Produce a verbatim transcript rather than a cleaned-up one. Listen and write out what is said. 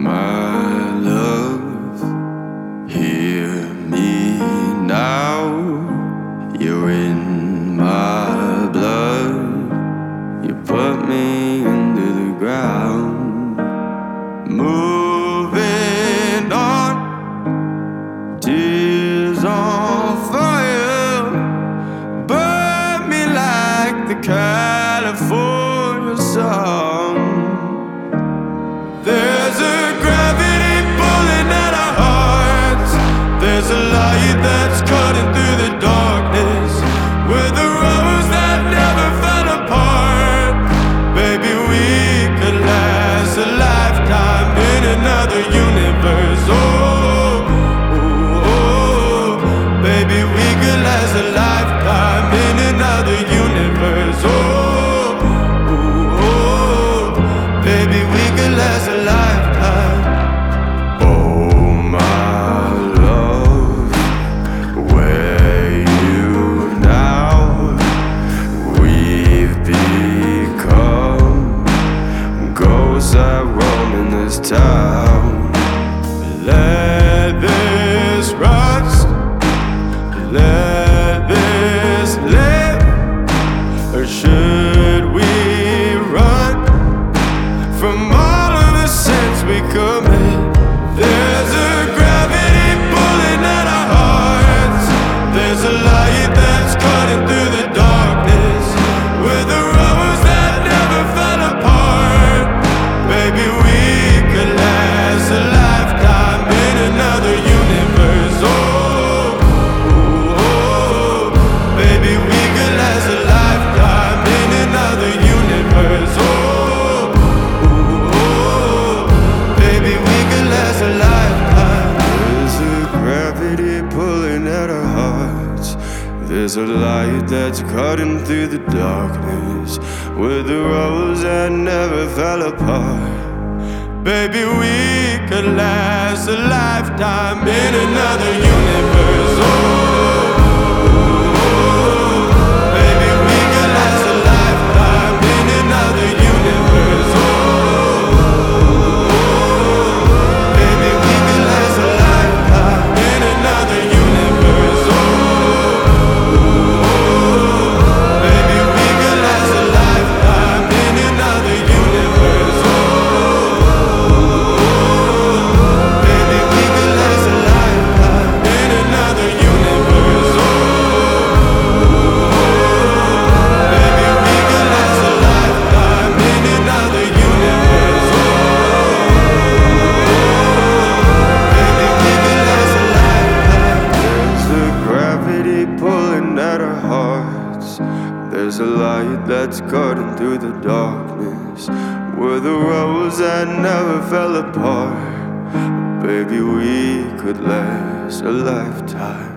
my love, hear me now. You're in my blood. You put me into the ground. Moving on, tears on fire, burn me like the California sun. There's a gravity pulling at our hearts. There's a light that's cutting through the darkness, with the rose that never fell apart. Baby, we could last a lifetime in another universe. Oh, oh, oh. Baby, we could last a lifetime in another universe. Oh, oh, oh. Baby, we could last a lifetime. Oh, my love, where you now? We've become ghosts that roam in this town. Let this rust, let this live, or should we run from all of the sins we commit? There's a gravity pulling at our hearts. There's a light that's cutting through the darkness, with a rose that never fell apart. Baby, we could last a lifetime in another universe. Oh, oh, oh. Baby, we could last a lifetime in another universe. Oh, oh, oh. Baby, we could last a lifetime. There's a gravity pulling at our hearts. There's a light that's cutting through the darkness, with a rose that never fell apart. Baby, we could last a lifetime in another universe. Oh, oh, oh. Baby, we could last a lifetime in another universe. Oh, oh, oh. Baby, we could last a lifetime in another universe. Oh, oh, oh. Baby, we could last a lifetime in another universe. Oh, baby, we could last a lifetime in another universe. Oh, baby, we could last a lifetime in another universe. Oh, baby, we could last a lifetime. There's a gravity pulling at our hearts. There's a light that's cutting through the darkness, with a rose that never fell apart. Baby, we could last a lifetime